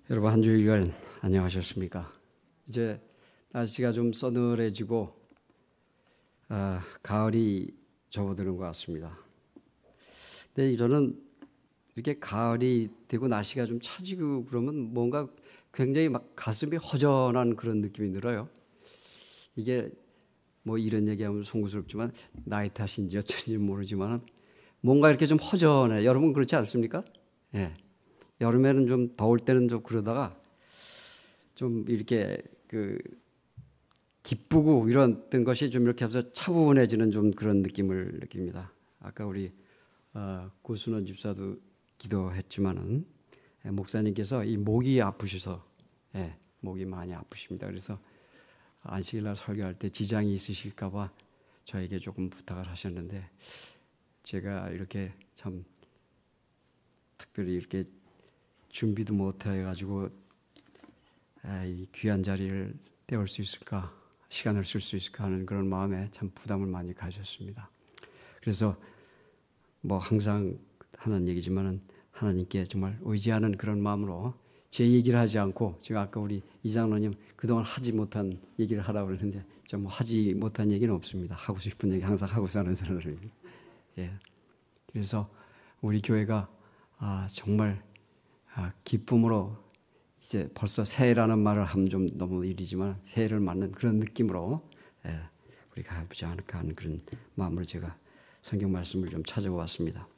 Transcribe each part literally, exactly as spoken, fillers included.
여러분 한 주일간 안녕하셨습니까? 이제 날씨가 좀 서늘해지고 아, 가을이 접어드는 것 같습니다. 근데 저는 이렇게 가을이 되고 날씨가 좀 차지고 그러면 뭔가 굉장히 막 가슴이 허전한 그런 느낌이 들어요. 이게 뭐 이런 얘기하면 송구스럽지만 나이 탓인지 어쩐지 모르지만 뭔가 이렇게 좀 허전해. 여러분 그렇지 않습니까? 예. 여름에는 좀 더울 때는 좀 그러다가 좀 이렇게 그 기쁘고 이런 것이 좀 이렇게 해서 차분해지는 좀 그런 느낌을 느낍니다. 아까 우리 어, 고순원 집사도 기도했지만은 예, 목사님께서 이 목이 아프셔서 예, 목이 많이 아프십니다. 그래서 안식일날 설교할 때 지장이 있으실까봐 저에게 조금 부탁을 하셨는데 제가 이렇게 참 특별히 이렇게 준비도 못해가지고 아, 이 귀한 자리를 때울 수 있을까, 시간을 쓸 수 있을까 하는 그런 마음에 참 부담을 많이 가졌습니다. 그래서 뭐 항상 하는 얘기지만은 하나님께 정말 의지하는 그런 마음으로 제 얘기를 하지 않고 지금 아까 우리 이장로님 그동안 하지 못한 얘기를 하라고 그러는데 좀 하지 못한 얘기는 없습니다. 하고 싶은 얘기 항상 하고 사는 사람들입니다. 예. 그래서 우리 교회가 아, 정말 아, 기쁨으로 이제 벌써 새해라는 말을 하면 좀 너무 일이지만 새해를 맞는 그런 느낌으로 예, 우리가 해보지 않을까 하는 그런 마음으로 제가 성경 말씀을 좀 찾아보았습니다.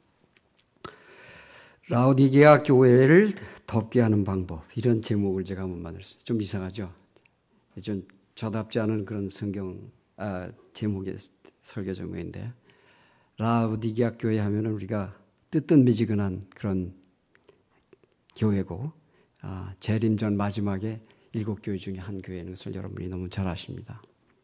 라오디게아 교회를 덮게 하는 방법 이런 제목을 제가 한번 만들었어요. 좀 이상하죠? 좀 저답지 않은 그런 성경 아, 제목의 설교 제목인데 라오디게아 교회 하면은 우리가 뜨뜻미지근한 그런 교회고 아, 재림전 마지막에 일곱 교회 중에 한 교회는 것을 여러분이 너무 잘 아십니다.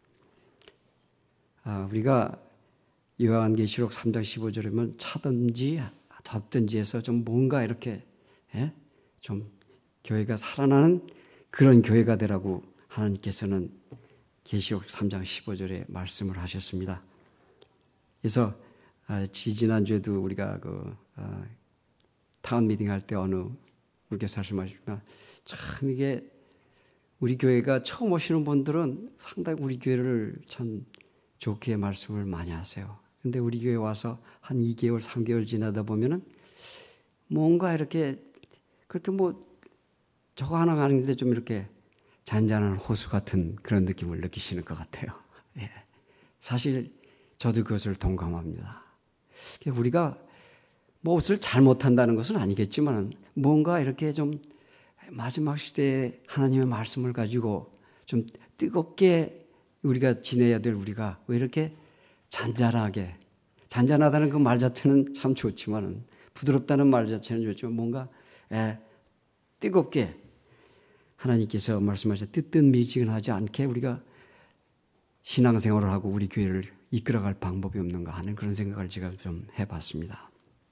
아, 우리가 요한계시록 삼 장 십오 절이면 차든지 덥든지 해서 좀 뭔가 이렇게 예? 좀 교회가 살아나는 그런 교회가 되라고 하나님께서는 계시록 삼 장 십오 절에 말씀을 하셨습니다. 그래서 아, 지지난주에도 우리가 그 아, 타운 미팅 할 때 어느 우리께서 말씀하시지만 참 이게 우리 교회가 처음 오시는 분들은 상당히 우리 교회를 참 좋게 말씀을 많이 하세요. 근데 우리 교회 와서 한 이 개월, 삼 개월 지나다 보면은 뭔가 이렇게 그렇게 뭐 저거 하나 가는데 좀 이렇게 잔잔한 호수 같은 그런 느낌을 느끼시는 것 같아요. 예. 사실 저도 그것을 동감합니다. 우리가 뭐 옷을 잘못한다는 것은 아니겠지만 뭔가 이렇게 좀 마지막 시대에 하나님의 말씀을 가지고 좀 뜨겁게 우리가 지내야 될 우리가 왜 이렇게 잔잔하게 잔잔하다는 그 말 자체는 참 좋지만은 부드럽다는 말 자체는 좋지만 뭔가 에, 뜨겁게 하나님께서 말씀하신 뜨뜻미지근하지 않게 우리가 신앙생활을 하고 우리 교회를 이끌어갈 방법이 없는가 하는 그런 생각을 제가 좀 해봤습니다.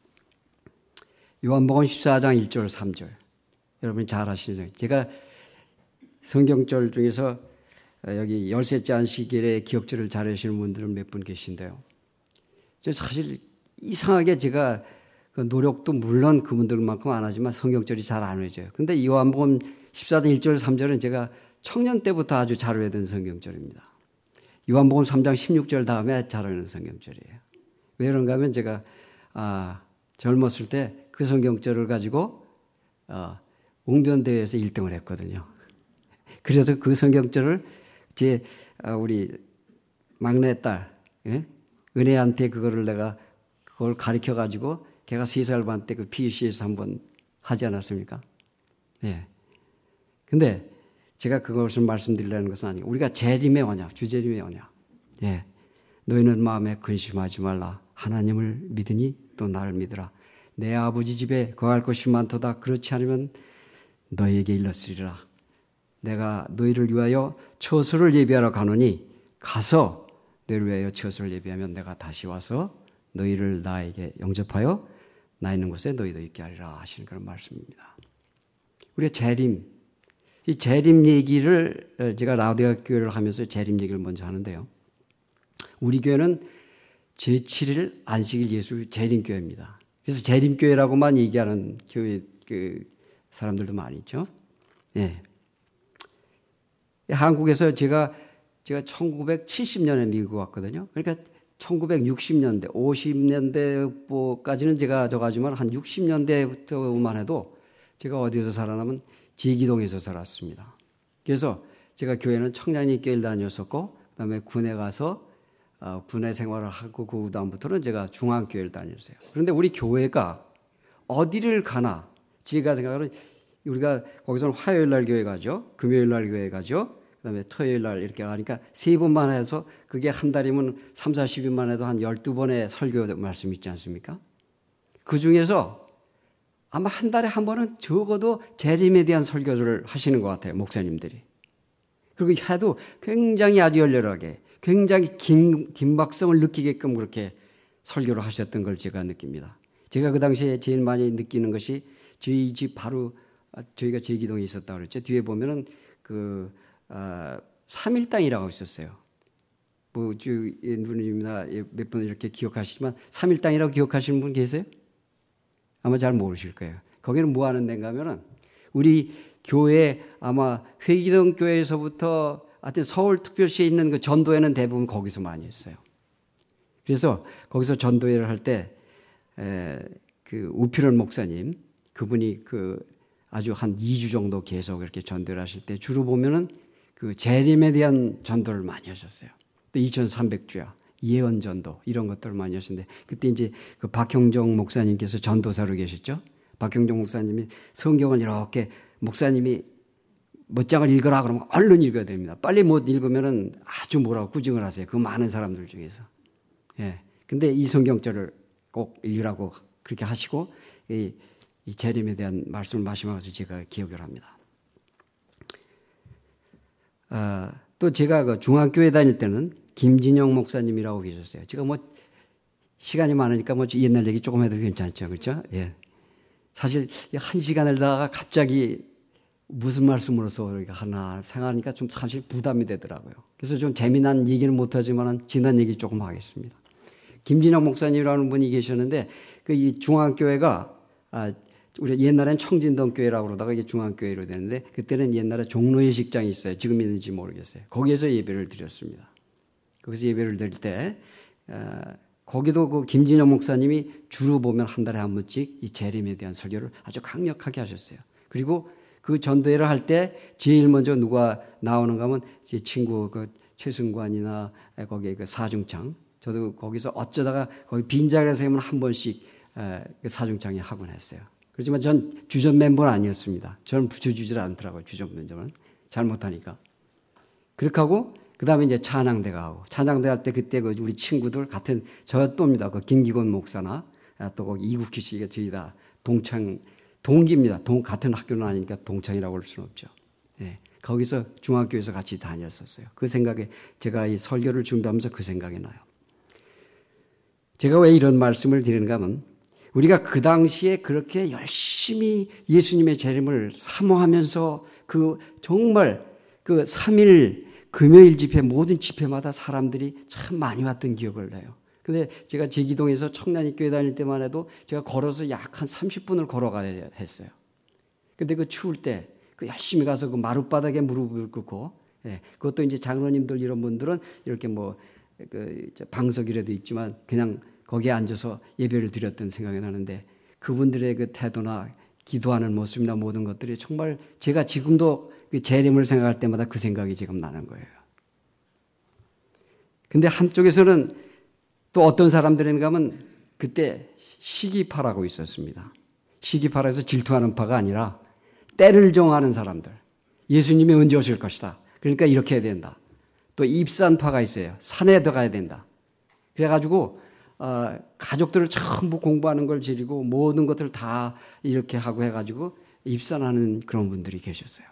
요한복음 십사 장 일 절 삼 절 여러분이 잘 아시죠? 제가 성경절 중에서 여기 열셋째 안식일에 기억절을 잘 하시는 분들은 몇 분 계신데요. 사실 이상하게 제가 그 노력도 물론 그분들만큼 안 하지만 성경절이 잘 안 외워져요. 그런데 요한복음 십사 장 일 절 삼 절은 제가 청년 때부터 아주 잘 외우던 성경절입니다. 요한복음 삼 장 십육 절 다음에 잘 외우는 성경절이에요. 왜 그런가 하면 제가 아, 젊었을 때 그 성경절을 가지고 어, 웅변대회에서 일 등을 했거든요. 그래서 그 성경절을 제 어, 우리 막내딸 예? 은혜한테 그거를 내가 그걸 가르쳐 가지고 걔가 세 살 반 때 그 피유씨에서 한번 하지 않았습니까? 예. 근데 제가 그것을 말씀드리려는 것은 아니고 우리가 재림의 언약, 주재림의 언약. 예. 너희는 마음에 근심하지 말라. 하나님을 믿으니 또 나를 믿으라. 내 아버지 집에 거할 것이 많도다. 그렇지 않으면 너희에게 일렀으리라. 내가 너희를 위하여 처소를 예비하러 가노니 가서 너희를 위하여 처소를 예비하면 내가 다시 와서 너희를 나에게 영접하여 나 있는 곳에 너희도 있게 하리라 하시는 그런 말씀입니다. 우리가 재림, 이 재림 얘기를 제가 라오디게아 교회를 하면서 재림 얘기를 먼저 하는데요. 우리 교회는 제칠 일 안식일 예수 재림교회입니다. 그래서 재림교회라고만 얘기하는 교회 그 사람들도 많이 있죠. 예. 한국에서 제가 제가 천구백칠십 년에 미국 왔거든요. 그러니까 천구백육십 년대, 오십 년대까지는 제가 저가지만 한 육십 년대부터만 해도 제가 어디서 살아나면 제기동에서 살았습니다. 그래서 제가 교회는 청량리교회를 다녔었고, 그다음에 군에 가서 어, 군의 생활을 하고 그 다음부터는 제가 중앙교회를 다녔어요. 그런데 우리 교회가 어디를 가나 제가 생각하는 우리가 거기서는 화요일 날 교회 가죠. 금요일 날 교회 가죠. 그다음에 토요일 날 이렇게 가니까 세 번만 해서 그게 한 달이면 삼, 사십 일만 해도 한 열두 번의 설교 말씀 있지 않습니까? 그 중에서 아마 한 달에 한 번은 적어도 재림에 대한 설교를 하시는 것 같아요. 목사님들이. 그리고 해도 굉장히 아주 열렬하게 굉장히 긴, 긴박성을 느끼게끔 그렇게 설교를 하셨던 걸 제가 느낍니다. 제가 그 당시에 제일 많이 느끼는 것이 저희 집 바로 저희가 제기동에 있었다고 그랬죠. 뒤에 보면은 그 아, 삼일당이라고 있었어요. 뭐 주 누님이나 몇 분 이렇게 기억하시지만 삼일당이라고 기억하시는 분 계세요? 아마 잘 모르실 거예요. 거기는 뭐 하는 데인가 하면은 우리 교회 아마 회기동 교회에서부터 하여튼 서울특별시에 있는 그 전도회는 대부분 거기서 많이 했어요. 그래서 거기서 전도회를 할 때 그 우필원 목사님 그분이 그 아주 한 이 주 정도 계속 이렇게 전도를 하실 때 주로 보면은 그 재림에 대한 전도를 많이 하셨어요. 또 이천삼백 주야, 예언 전도 이런 것들을 많이 하시는데 그때 이제 그 박형정 목사님께서 전도사로 계셨죠. 박형정 목사님이 성경을 이렇게 목사님이 몇 장을 읽어라 그러면 얼른 읽어야 됩니다. 빨리 못 읽으면은 아주 뭐라고 꾸중을 하세요. 그 많은 사람들 중에서. 예. 근데 이 성경절을 꼭 읽으라고 그렇게 하시고 이, 이 재림에 대한 말씀을 마시면서 제가 기억을 합니다. 아, 또 제가 그 중학교에 다닐 때는 김진영 목사님이라고 계셨어요. 제가 뭐 시간이 많으니까 뭐 옛날 얘기 조금 해도 괜찮죠, 그렇죠? 예. 사실 한 시간을 다가 갑자기 무슨 말씀으로서 하나 생각하니까 좀 사실 부담이 되더라고요. 그래서 좀 재미난 얘기는 못하지만 지난 얘기 조금 하겠습니다. 김진영 목사님이라는 분이 계셨는데 그 이 중앙교회가 아, 우리 옛날엔 청진동 교회라고 그러다가 이게 중앙교회로 되는데 그때는 옛날에 종로예식장이 있어요. 지금 있는지 모르겠어요. 거기에서 예배를 드렸습니다. 거기서 예배를 드릴 때 어, 거기도 그 김진영 목사님이 주로 보면 한 달에 한 번씩 이 재림에 대한 설교를 아주 강력하게 하셨어요. 그리고 그 전도회를 할 때 제일 먼저 누가 나오는가 하면 제 친구 그 최승관이나 거기에 그 사중창 저도 거기서 어쩌다가 거기 빈자리에서 한 번씩 사중창에 하곤 했어요. 그렇지만 전 주전 멤버는 아니었습니다. 저는 붙여주질 않더라고요. 주전 멤버는. 잘못하니까. 그렇게 하고 그 다음에 이제 찬양대가 하고 찬양대 할 때 그때 그 우리 친구들 같은 저 또입니다. 그 김기곤 목사나 또 거기 이국희 씨가 저희 다 동창 동기입니다. 동, 같은 학교는 아니니까 동창이라고 할 수는 없죠. 예, 거기서 중학교에서 같이 다녔었어요. 그 생각에 제가 이 설교를 준비하면서 그 생각이 나요. 제가 왜 이런 말씀을 드리는가 하면 우리가 그 당시에 그렇게 열심히 예수님의 재림을 사모하면서 그 정말 그 삼 일 금요일 집회 모든 집회마다 사람들이 참 많이 왔던 기억을 나요. 근데 제가 제기동에서 청량리교회 다닐 때만 해도 제가 걸어서 약 한 삼십 분을 걸어가야 했어요. 근데 그 추울 때 그 열심히 가서 그 마룻바닥에 무릎을 꿇고, 예, 그것도 이제 장로님들 이런 분들은 이렇게 뭐 그 방석이라도 있지만 그냥 거기에 앉아서 예배를 드렸던 생각이 나는데 그분들의 그 태도나 기도하는 모습이나 모든 것들이 정말 제가 지금도 그 재림을 생각할 때마다 그 생각이 지금 나는 거예요. 근데 한쪽에서는 또 어떤 사람들인가 하면 그때 시기파라고 있었습니다. 시기파라서 질투하는 파가 아니라 때를 정하는 사람들. 예수님이 언제 오실 것이다. 그러니까 이렇게 해야 된다. 또 입산파가 있어요. 산에 들어가야 된다. 그래가지고 어, 가족들을 전부 공부하는 걸 지리고 모든 것들을 다 이렇게 하고 해가지고 입산하는 그런 분들이 계셨어요.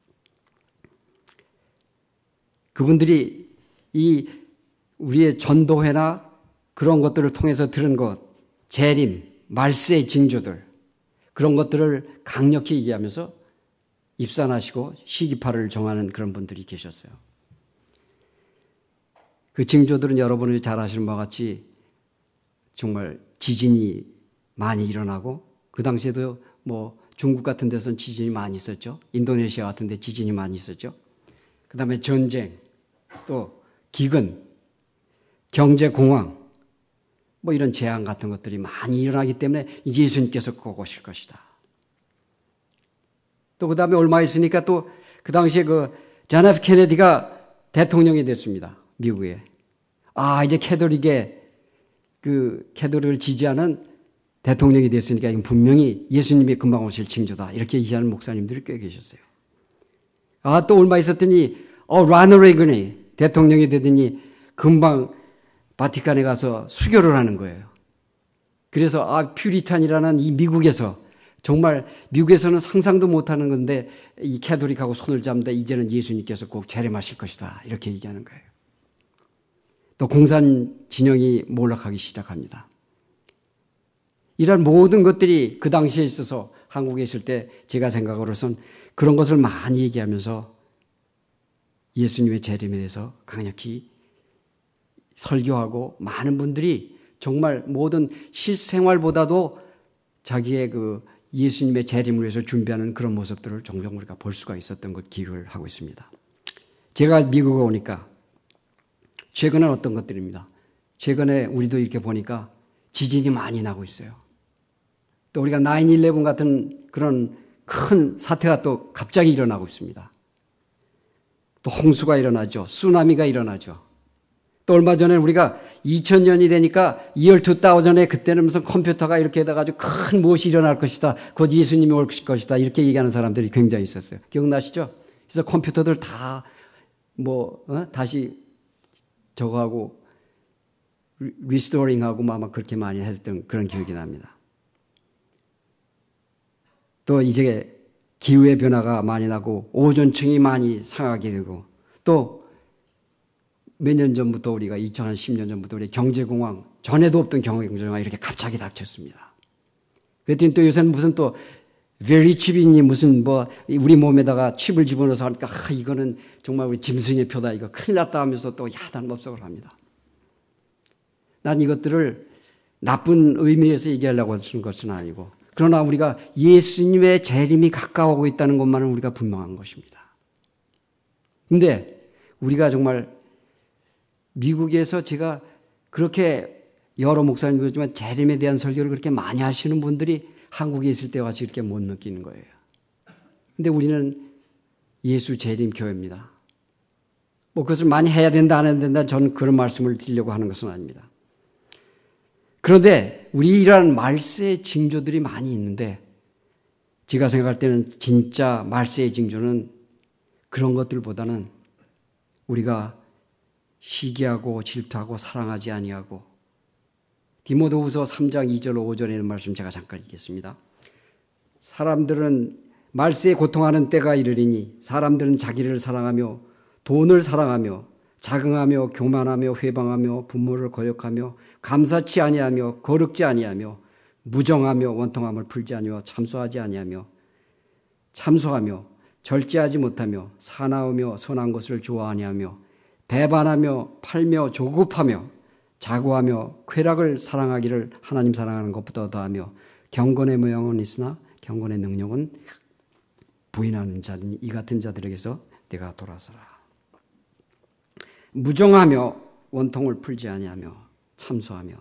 그분들이 이 우리의 전도회나 그런 것들을 통해서 들은 것, 재림, 말세의 징조들 그런 것들을 강력히 얘기하면서 입산하시고 시기파를 정하는 그런 분들이 계셨어요. 그 징조들은 여러분이 잘 아시는 바와 같이 정말 지진이 많이 일어나고 그 당시에도 뭐 중국 같은 데서는 지진이 많이 있었죠. 인도네시아 같은 데 지진이 많이 있었죠. 그 다음에 전쟁, 또 기근, 경제공황, 뭐 이런 재앙 같은 것들이 많이 일어나기 때문에 이제 예수님께서 꼭 오실 것이다. 또 그 다음에 얼마 있으니까 또 그 당시에 그 존 에프 케네디가 대통령이 됐습니다. 미국에. 아, 이제 캐톨릭의 그 캐톨릭을 지지하는 대통령이 됐으니까 이건 분명히 예수님이 금방 오실 징조다. 이렇게 얘기하는 목사님들이 꽤 계셨어요. 아, 또 얼마 있었더니 어, 라너 레이건이 대통령이 되더니 금방 바티칸에 가서 수교를 하는 거예요. 그래서 아, 퓨리탄이라는 이 미국에서 정말 미국에서는 상상도 못하는 건데 이 캐톨릭하고 손을 잡는데 이제는 예수님께서 꼭 재림하실 것이다. 이렇게 얘기하는 거예요. 또 공산 진영이 몰락하기 시작합니다. 이런 모든 것들이 그 당시에 있어서 한국에 있을 때 제가 생각으로선 그런 것을 많이 얘기하면서 예수님의 재림에 대해서 강력히 설교하고 많은 분들이 정말 모든 실생활보다도 자기의 그 예수님의 재림을 위해서 준비하는 그런 모습들을 종종 우리가 볼 수가 있었던 것 기억을 하고 있습니다. 제가 미국에 오니까 최근에 어떤 것들입니다. 최근에 우리도 이렇게 보니까 지진이 많이 나고 있어요. 또 우리가 나인 일레븐 같은 그런 큰 사태가 또 갑자기 일어나고 있습니다. 또 홍수가 일어나죠. 쓰나미가 일어나죠. 또 얼마 전에 우리가 이천 년이 되니까 이어 이천에 그때는 무슨 컴퓨터가 이렇게 해가지고 큰 무엇이 일어날 것이다. 곧 예수님이 올 것이다. 이렇게 얘기하는 사람들이 굉장히 있었어요. 기억나시죠? 그래서 컴퓨터들 다 뭐 어? 다시 저거하고 리스토링하고 아마 그렇게 많이 했던 그런 기억이 납니다. 또 이제 기후의 변화가 많이 나고 오존층이 많이 상하게 되고 또 몇 년 전부터 우리가 이천십 년 전부터 우리 경제공황 전에도 없던 경제공황이 이렇게 갑자기 닥쳤습니다. 그랬더니 또 요새는 무슨 또 very 칩이니 무슨 뭐 우리 몸에다가 칩을 집어넣어서 하니까 아, 이거는 정말 우리 짐승의 표다 이거 큰일 났다 하면서 또 야단 법석을 합니다. 난 이것들을 나쁜 의미에서 얘기하려고 하는 것은 아니고 그러나 우리가 예수님의 재림이 가까워오고 있다는 것만은 우리가 분명한 것입니다. 그런데 우리가 정말 미국에서 제가 그렇게 여러 목사님이지만 재림에 대한 설교를 그렇게 많이 하시는 분들이 한국에 있을 때와 같이 이렇게 못 느끼는 거예요. 그런데 우리는 예수 재림 교회입니다. 뭐 그것을 많이 해야 된다 안 해야 된다 저는 그런 말씀을 드리려고 하는 것은 아닙니다. 그런데 우리 이러한 말세의 징조들이 많이 있는데 제가 생각할 때는 진짜 말세의 징조는 그런 것들보다는 우리가 시기하고 질투하고 사랑하지 아니하고 디모데후서 삼 장 이 절 오 절에 있는 말씀 제가 잠깐 읽겠습니다. 사람들은 말세에 고통하는 때가 이르리니 사람들은 자기를 사랑하며 돈을 사랑하며 자긍하며 교만하며 회방하며 부모를 거역하며 감사치 아니하며 거룩지 아니하며 무정하며 원통함을 풀지 아니하며 참소하지 아니하며 참소하며 절제하지 못하며 사나우며 선한 것을 좋아하냐며 배반하며 팔며 조급하며 자고하며 쾌락을 사랑하기를 하나님 사랑하는 것보다 더하며 경건의 모양은 있으나 경건의 능력은 부인하는 자니 이 같은 자들에게서 내가 돌아서라. 무정하며 원통을 풀지 아니하며 참소하며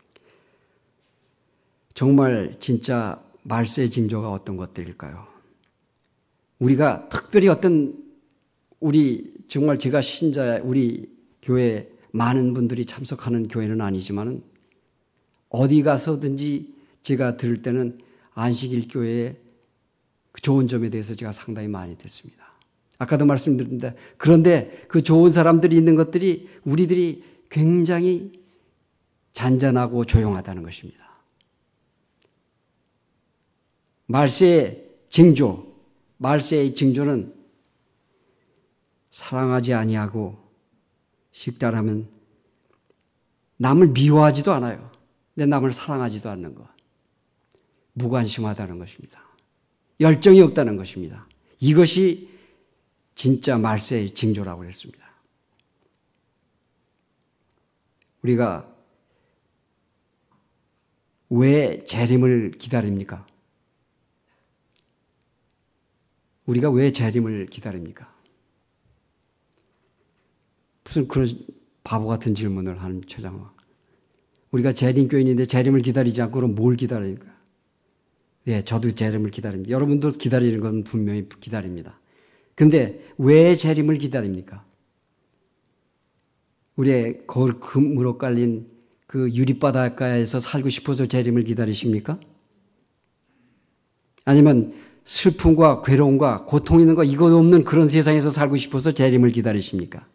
정말 진짜 말세의 징조가 어떤 것들일까요? 우리가 특별히 어떤 우리 정말 제가 신자 우리 교회 많은 분들이 참석하는 교회는 아니지만 어디 가서든지 제가 들을 때는 안식일 교회의 좋은 점에 대해서 제가 상당히 많이 듣습니다. 아까도 말씀드렸는데 그런데 그 좋은 사람들이 있는 것들이 우리들이 굉장히 잔잔하고 조용하다는 것입니다. 말세의 징조, 말세의 징조는 사랑하지 아니하고 식달하면 남을 미워하지도 않아요. 근데 남을 사랑하지도 않는 것. 무관심하다는 것입니다. 열정이 없다는 것입니다. 이것이 진짜 말세의 징조라고 했습니다. 우리가 왜 재림을 기다립니까? 우리가 왜 재림을 기다립니까? 무슨 그런 바보 같은 질문을 하는 최장화. 우리가 재림교인인데 재림을 기다리지 않고 그럼 뭘 기다립니까? 네, 저도 재림을 기다립니다. 여러분도 기다리는 건 분명히 기다립니다. 근데 왜 재림을 기다립니까? 우리의 거울 금으로 깔린 그 유리바닷가에서 살고 싶어서 재림을 기다리십니까? 아니면 슬픔과 괴로움과 고통 있는 거 이거 없는 그런 세상에서 살고 싶어서 재림을 기다리십니까?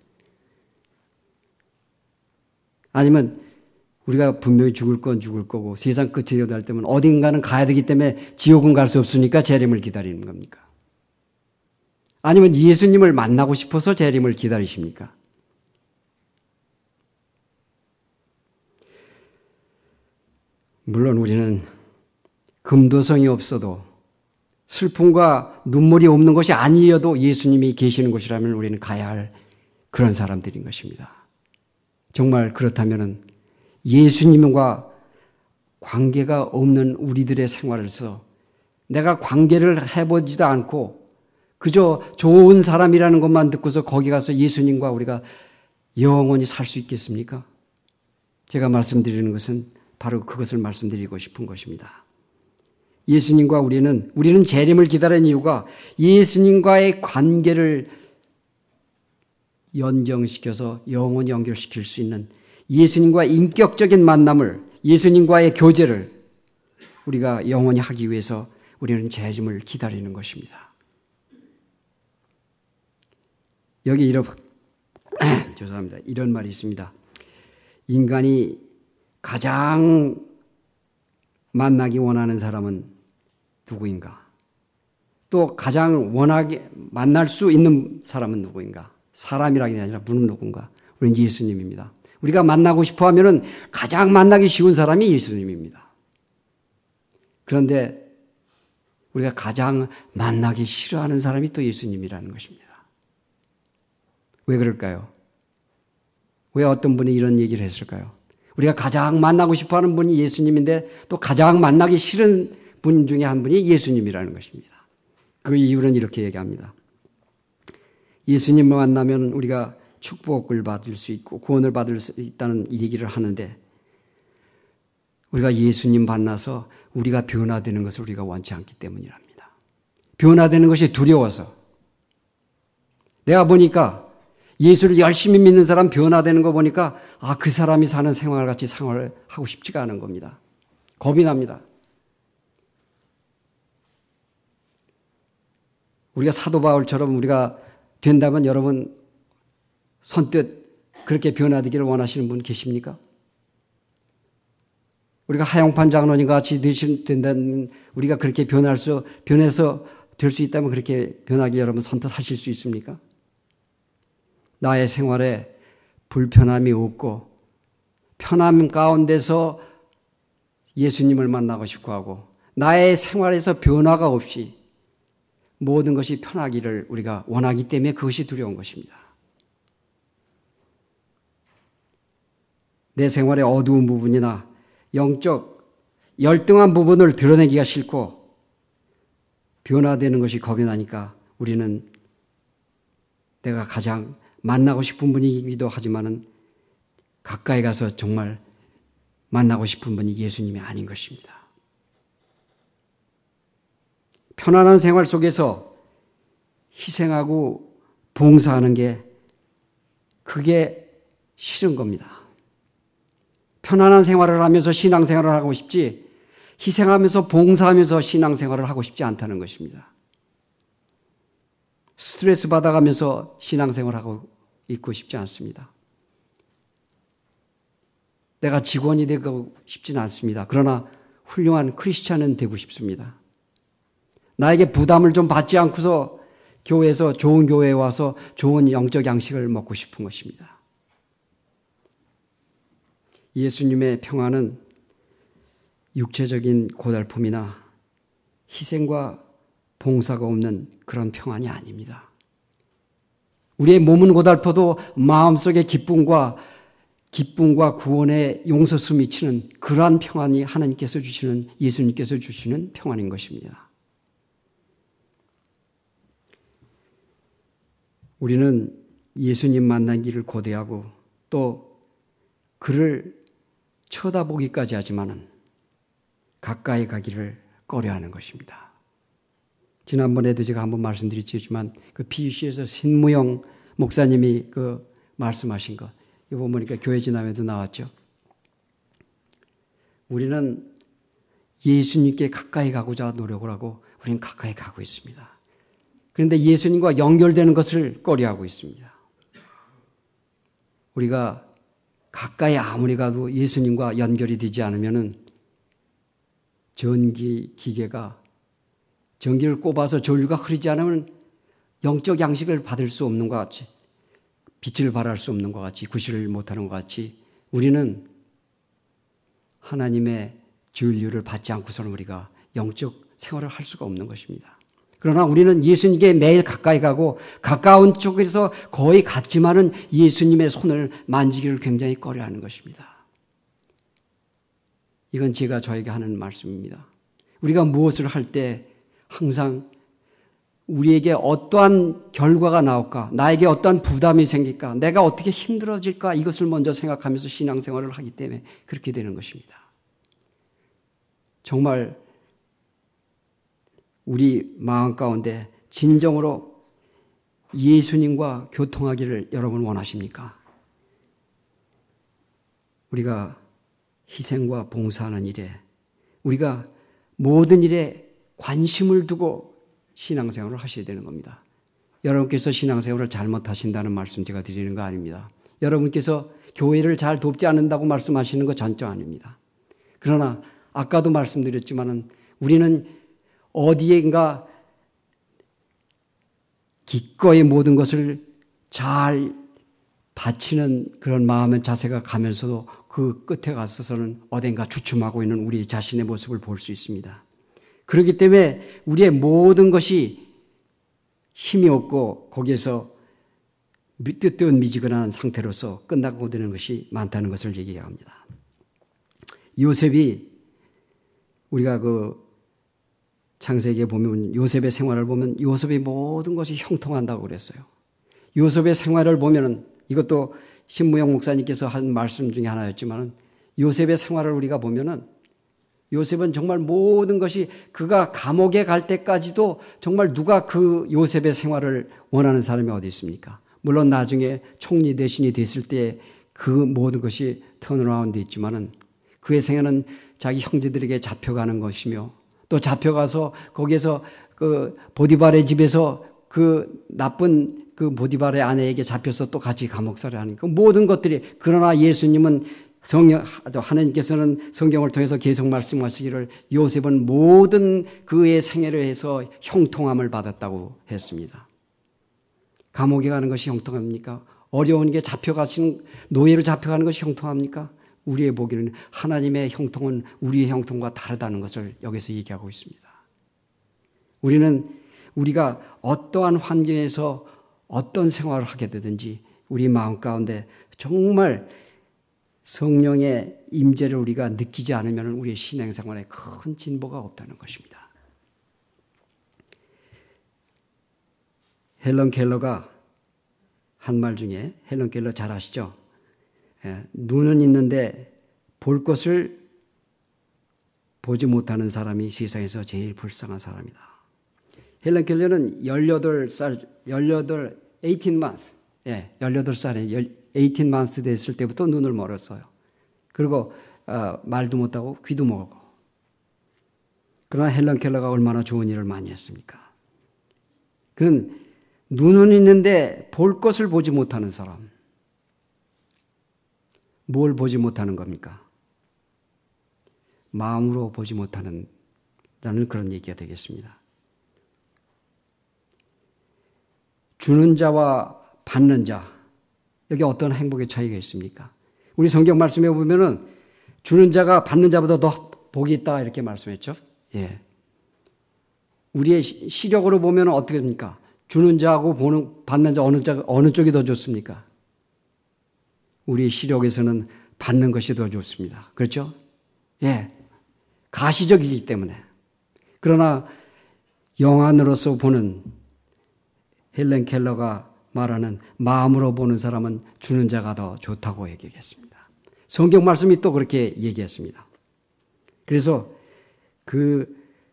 아니면 우리가 분명히 죽을 건 죽을 거고 세상 끝에 날 때면 어딘가는 가야 되기 때문에 지옥은 갈 수 없으니까 재림을 기다리는 겁니까? 아니면 예수님을 만나고 싶어서 재림을 기다리십니까? 물론 우리는 금도성이 없어도 슬픔과 눈물이 없는 것이 아니어도 예수님이 계시는 곳이라면 우리는 가야 할 그런 사람들인 것입니다. 정말 그렇다면 예수님과 관계가 없는 우리들의 생활에서 내가 관계를 해보지도 않고 그저 좋은 사람이라는 것만 듣고서 거기 가서 예수님과 우리가 영원히 살 수 있겠습니까? 제가 말씀드리는 것은 바로 그것을 말씀드리고 싶은 것입니다. 예수님과 우리는 우리는 재림을 기다리는 이유가 예수님과의 관계를 연정시켜서 영원히 연결시킬 수 있는 예수님과의 인격적인 만남을 예수님과의 교제를 우리가 영원히 하기 위해서 우리는 재림을 기다리는 것입니다. 여기 이런 죄송합니다. 이런 말이 있습니다. 인간이 가장 만나기 원하는 사람은 누구인가? 또 가장 원하게 만날 수 있는 사람은 누구인가? 사람이라는 게 아니라 무는 누군가? 우리는 예수님입니다. 우리가 만나고 싶어 하면은 가장 만나기 쉬운 사람이 예수님입니다. 그런데 우리가 가장 만나기 싫어하는 사람이 또 예수님이라는 것입니다. 왜 그럴까요? 왜 어떤 분이 이런 얘기를 했을까요? 우리가 가장 만나고 싶어 하는 분이 예수님인데 또 가장 만나기 싫은 분 중에 한 분이 예수님이라는 것입니다. 그 이유는 이렇게 얘기합니다. 예수님을 만나면 우리가 축복을 받을 수 있고 구원을 받을 수 있다는 얘기를 하는데 우리가 예수님 만나서 우리가 변화되는 것을 우리가 원치 않기 때문이랍니다. 변화되는 것이 두려워서. 내가 보니까 예수를 열심히 믿는 사람 변화되는 거 보니까 아, 그 사람이 사는 생활같이 생활을 하고 싶지가 않은 겁니다. 겁이 납니다. 우리가 사도 바울처럼 우리가 된다면 여러분 선뜻 그렇게 변화되기를 원하시는 분 계십니까? 우리가 하용판 장로님 같이 된다면 우리가 그렇게 변할 수, 변해서 될 수 있다면 그렇게 변하기 여러분 선뜻 하실 수 있습니까? 나의 생활에 불편함이 없고 편함 가운데서 예수님을 만나고 싶어 하고 나의 생활에서 변화가 없이 모든 것이 편하기를 우리가 원하기 때문에 그것이 두려운 것입니다. 내 생활의 어두운 부분이나 영적 열등한 부분을 드러내기가 싫고 변화되는 것이 겁이 나니까 우리는 내가 가장 만나고 싶은 분이기도 하지만은 가까이 가서 정말 만나고 싶은 분이 예수님이 아닌 것입니다. 편안한 생활 속에서 희생하고 봉사하는 게 그게 싫은 겁니다. 편안한 생활을 하면서 신앙생활을 하고 싶지 희생하면서 봉사하면서 신앙생활을 하고 싶지 않다는 것입니다. 스트레스 받아가면서 신앙생활하고 있고 싶지 않습니다. 내가 직원이 되고 싶지는 않습니다. 그러나 훌륭한 크리스찬은 되고 싶습니다. 나에게 부담을 좀 받지 않고서 교회에서 좋은 교회에 와서 좋은 영적 양식을 먹고 싶은 것입니다. 예수님의 평안은 육체적인 고달픔이나 희생과 봉사가 없는 그런 평안이 아닙니다. 우리의 몸은 고달퍼도 마음속의 기쁨과 기쁨과 구원의 용서스 미치는 그러한 평안이 하나님께서 주시는 예수님께서 주시는 평안인 것입니다. 우리는 예수님 만나기를 고대하고 또 그를 쳐다보기까지 하지만은 가까이 가기를 꺼려하는 것입니다. 지난번에도 제가 한번 말씀드렸지만 그 피유씨에서 신무영 목사님이 그 말씀하신 것 이거 보니까 교회 지남에도 나왔죠. 우리는 예수님께 가까이 가고자 노력을 하고 우리는 가까이 가고 있습니다. 그런데 예수님과 연결되는 것을 꺼려하고 있습니다. 우리가 가까이 아무리 가도 예수님과 연결이 되지 않으면은 전기 기계가 전기를 꼽아서 전류가 흐르지 않으면 영적 양식을 받을 수 없는 것 같이 빛을 발할 수 없는 것 같이 구실을 못하는 것 같이 우리는 하나님의 전류를 받지 않고서는 우리가 영적 생활을 할 수가 없는 것입니다. 그러나 우리는 예수님께 매일 가까이 가고 가까운 쪽에서 거의 같지만은 예수님의 손을 만지기를 굉장히 꺼려하는 것입니다. 이건 제가 저에게 하는 말씀입니다. 우리가 무엇을 할 때 항상 우리에게 어떠한 결과가 나올까? 나에게 어떠한 부담이 생길까? 내가 어떻게 힘들어질까? 이것을 먼저 생각하면서 신앙생활을 하기 때문에 그렇게 되는 것입니다. 정말 우리 마음 가운데 진정으로 예수님과 교통하기를 여러분 원하십니까? 우리가 희생과 봉사하는 일에 우리가 모든 일에 관심을 두고 신앙생활을 하셔야 되는 겁니다. 여러분께서 신앙생활을 잘못하신다는 말씀 제가 드리는 거 아닙니다. 여러분께서 교회를 잘 돕지 않는다고 말씀하시는 거 전혀 아닙니다. 그러나 아까도 말씀드렸지만은 우리는 어디엔가 기꺼이 모든 것을 잘 바치는 그런 마음의 자세가 가면서도 그 끝에 가서서는 어딘가 주춤하고 있는 우리 자신의 모습을 볼 수 있습니다. 그렇기 때문에 우리의 모든 것이 힘이 없고 거기에서 뜨뜻미지근한 상태로서 끝나고 되는 것이 많다는 것을 얘기합니다. 요셉이 우리가 그 창세기에 보면 요셉의 생활을 보면 요셉의 모든 것이 형통한다고 그랬어요. 요셉의 생활을 보면은 이것도 신무영 목사님께서 한 말씀 중에 하나였지만은 요셉의 생활을 우리가 보면은 요셉은 정말 모든 것이 그가 감옥에 갈 때까지도 정말 누가 그 요셉의 생활을 원하는 사람이 어디 있습니까? 물론 나중에 총리 대신이 됐을 때 그 모든 것이 턴어라운드 있지만은 그의 생애는 자기 형제들에게 잡혀가는 것이며 또 잡혀가서 거기에서 그 보디발의 집에서 그 나쁜 그 보디발의 아내에게 잡혀서 또 같이 감옥살이 하는 그 모든 것들이 그러나 예수님은 성령, 하나님께서는 성경을 통해서 계속 말씀하시기를 요셉은 모든 그의 생애를 해서 형통함을 받았다고 했습니다. 감옥에 가는 것이 형통합니까? 어려운 게 잡혀가시는, 노예로 잡혀가는 것이 형통합니까? 우리의 보기에는 하나님의 형통은 우리의 형통과 다르다는 것을 여기서 얘기하고 있습니다. 우리는 우리가 어떠한 환경에서 어떤 생활을 하게 되든지 우리 마음 가운데 정말 성령의 임재를 우리가 느끼지 않으면 우리의 신앙생활에 큰 진보가 없다는 것입니다. 헬런 켈러가 한 말 중에 헬런 켈러 잘 아시죠? 예, 눈은 있는데 볼 것을 보지 못하는 사람이 세상에서 제일 불쌍한 사람이다. 헬런 켈러는 열여덟 살, 열여덟, eighteen month, 예, 열여덟 살에 eighteen month 됐을 때부터 눈을 멀었어요. 그리고 어, 말도 못하고 귀도 먹고. 그러나 헬런 켈러가 얼마나 좋은 일을 많이 했습니까? 그는 눈은 있는데 볼 것을 보지 못하는 사람. 뭘 보지 못하는 겁니까? 마음으로 보지 못하는 다는 그런 얘기가 되겠습니다. 주는 자와 받는 자, 여기 어떤 행복의 차이가 있습니까? 우리 성경 말씀에 보면은 주는 자가 받는 자보다 더 복이 있다 이렇게 말씀했죠. 예. 우리의 시력으로 보면 어떻게 됩니까? 주는 자하고 보는, 받는 자 어느 자, 어느 쪽이 더 좋습니까? 우리의 시력에서는 받는 것이 더 좋습니다. 그렇죠? 예. 가시적이기 때문에. 그러나 영안으로서 보는 헬렌 켈러가 말하는 마음으로 보는 사람은 주는 자가 더 좋다고 얘기했습니다. 성경 말씀이 또 그렇게 얘기했습니다. 그래서 그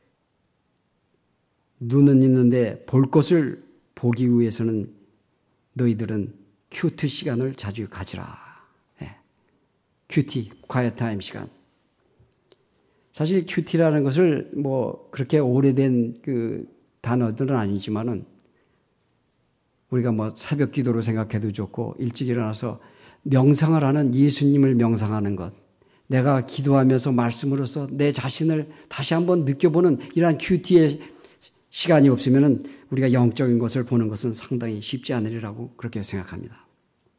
눈은 있는데 볼 것을 보기 위해서는 너희들은 큐티 시간을 자주 가지라. 네. 큐티, quiet time 시간. 사실 큐티라는 것을 뭐 그렇게 오래된 그 단어들은 아니지만은 우리가 뭐 새벽 기도로 생각해도 좋고 일찍 일어나서 명상을 하는 예수님을 명상하는 것, 내가 기도하면서 말씀으로써 내 자신을 다시 한번 느껴보는 이러한 큐티의 시간이 없으면은 우리가 영적인 것을 보는 것은 상당히 쉽지 않으리라고 그렇게 생각합니다.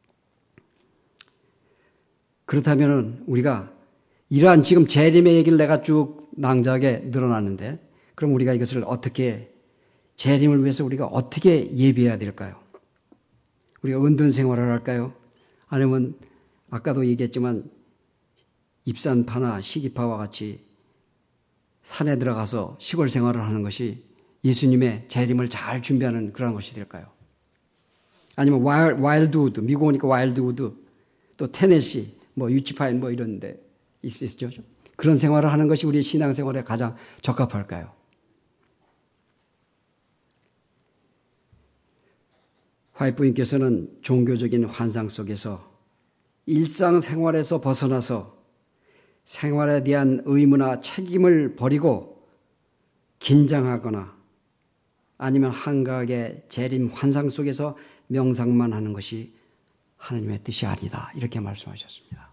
그렇다면은 우리가 이러한 지금 재림의 얘기를 내가 쭉 낭자하게 늘어났는데 그럼 우리가 이것을 어떻게 재림을 위해서 우리가 어떻게 예비해야 될까요? 우리가 은둔 생활을 할까요? 아니면 아까도 얘기했지만 입산파나 시기파와 같이 산에 들어가서 시골 생활을 하는 것이 예수님의 재림을 잘 준비하는 그런 것이 될까요? 아니면 와일, 와일드우드, 미국 오니까 와일드우드, 또 테네시, 뭐 유치파인 뭐 이런 데 있으시죠? 그런 생활을 하는 것이 우리 신앙생활에 가장 적합할까요? 화이프님께서는 종교적인 환상 속에서 일상생활에서 벗어나서 생활에 대한 의무나 책임을 버리고 긴장하거나 아니면 한가하게 재림 환상 속에서 명상만 하는 것이 하나님의 뜻이 아니다. 이렇게 말씀하셨습니다.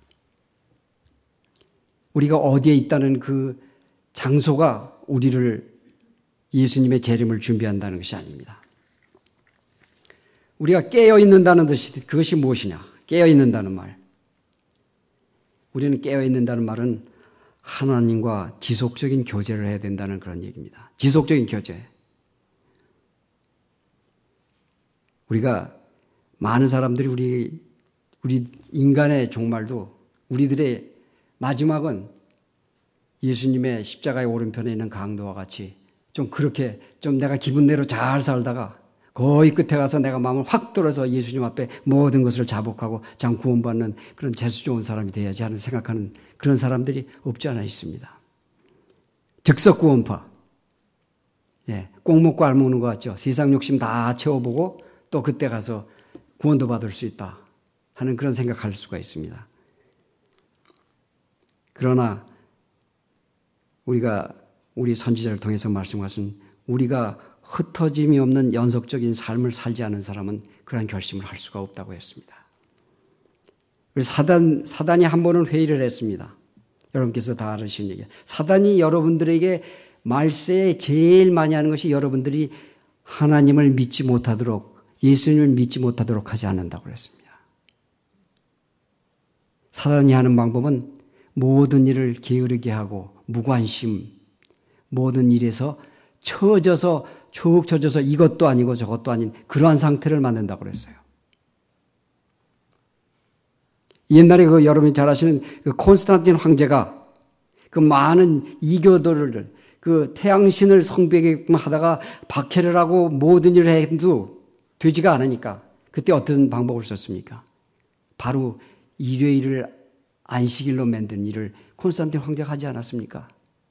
우리가 어디에 있다는 그 장소가 우리를 예수님의 재림을 준비한다는 것이 아닙니다. 우리가 깨어있는다는 뜻이 그것이 무엇이냐? 깨어있는다는 말. 우리는 깨어있는다는 말은 하나님과 지속적인 교제를 해야 된다는 그런 얘기입니다. 지속적인 교제. 우리가 많은 사람들이 우리 우리 인간의 종말도 우리들의 마지막은 예수님의 십자가의 오른편에 있는 강도와 같이 좀 그렇게 좀 내가 기분대로 잘 살다가 거의 끝에 가서 내가 마음을 확 들어서 예수님 앞에 모든 것을 자복하고 장 구원받는 그런 재수 좋은 사람이 돼야지 하는 생각하는 그런 사람들이 없지 않아 있습니다. 즉석구원파. 예, 꼭 먹고 알 먹는 것 같죠. 세상 욕심 다 채워보고 또 그때 가서 구원도 받을 수 있다 하는 그런 생각할 수가 있습니다. 그러나 우리가 우리 선지자를 통해서 말씀하신 우리가 흩어짐이 없는 연속적인 삶을 살지 않은 사람은 그러한 결심을 할 수가 없다고 했습니다. 사단, 사단이 한 번은 회의를 했습니다. 여러분께서 다 아시는 얘기예요. 사단이 여러분들에게 말세에 제일 많이 하는 것이 여러분들이 하나님을 믿지 못하도록 예수님을 믿지 못하도록 하지 않는다고 그랬습니다. 사단이 하는 방법은 모든 일을 게으르게 하고 무관심, 모든 일에서 처져서 쭉 처져서 이것도 아니고 저것도 아닌 그러한 상태를 만든다고 그랬어요. 옛날에 그 여러분이 잘 아시는 그 콘스탄틴 황제가 그 많은 이교도를 그 태양신을 성배게끔 하다가 박해를 하고 모든 일을 해도 되지가 않으니까 그때 어떤 방법을 썼습니까? 바로 일요일을 안식일로 만든 일을 콘스탄틴 황제가 하지 않았습니까?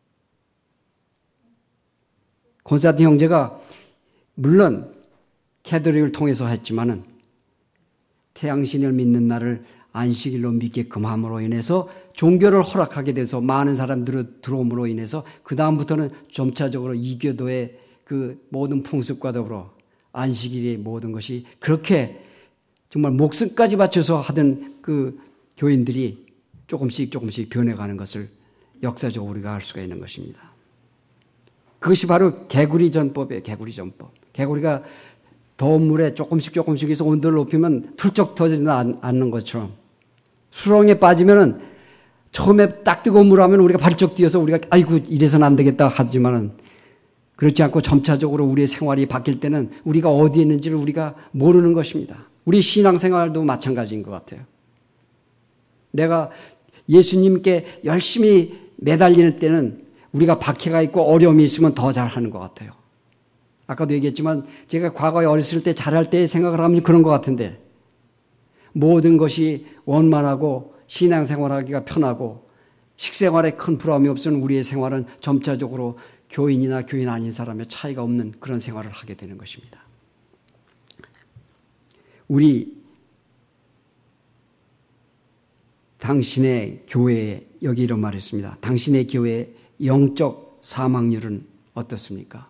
콘스탄틴 형제가 물론 캐드릭을 통해서 했지만은 태양신을 믿는 날을 안식일로 믿게끔 함으로 인해서 종교를 허락하게 돼서 많은 사람들이 들어옴으로 인해서 그 다음부터는 점차적으로 이교도의 그 모든 풍습과 더불어 안식일의 모든 것이 그렇게 정말 목숨까지 바쳐서 하던 그 교인들이 조금씩 조금씩 변해가는 것을 역사적으로 우리가 알 수가 있는 것입니다. 그것이 바로 개구리 전법이에요. 개구리 전법. 개구리가 더운 물에 조금씩 조금씩 해서 온도를 높이면 툴쩍 터지지 않는 것처럼 수렁에 빠지면은 처음에 딱 뜨거운 물 하면 우리가 발쩍 뛰어서 우리가 아이고 이래서는 안 되겠다 하지만은 그렇지 않고 점차적으로 우리의 생활이 바뀔 때는 우리가 어디에 있는지를 우리가 모르는 것입니다. 우리 신앙생활도 마찬가지인 것 같아요. 내가 예수님께 열심히 매달리는 때는 우리가 박해가 있고 어려움이 있으면 더 잘하는 것 같아요. 아까도 얘기했지만 제가 과거에 어렸을 때 잘할 때 생각을 하면 그런 것 같은데 모든 것이 원만하고 신앙생활하기가 편하고 식생활에 큰 부담이 없으면 우리의 생활은 점차적으로 교인이나 교인 아닌 사람의 차이가 없는 그런 생활을 하게 되는 것입니다. 우리 당신의 교회에 여기 이런 말을 했습니다. 당신의 교회의 영적 사망률은 어떻습니까?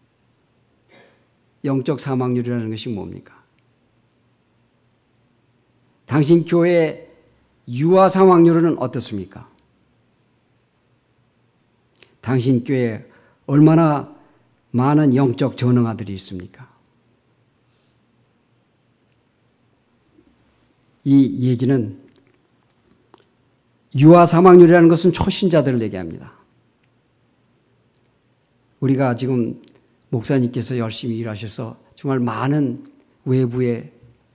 영적 사망률이라는 것이 뭡니까? 당신 교회의 유아 사망률은 어떻습니까? 당신 교회에 얼마나 많은 영적 전능아들이 있습니까? 이 얘기는 유아 사망률이라는 것은 초신자들을 얘기합니다. 우리가 지금 목사님께서 열심히 일하셔서 정말 많은 외부에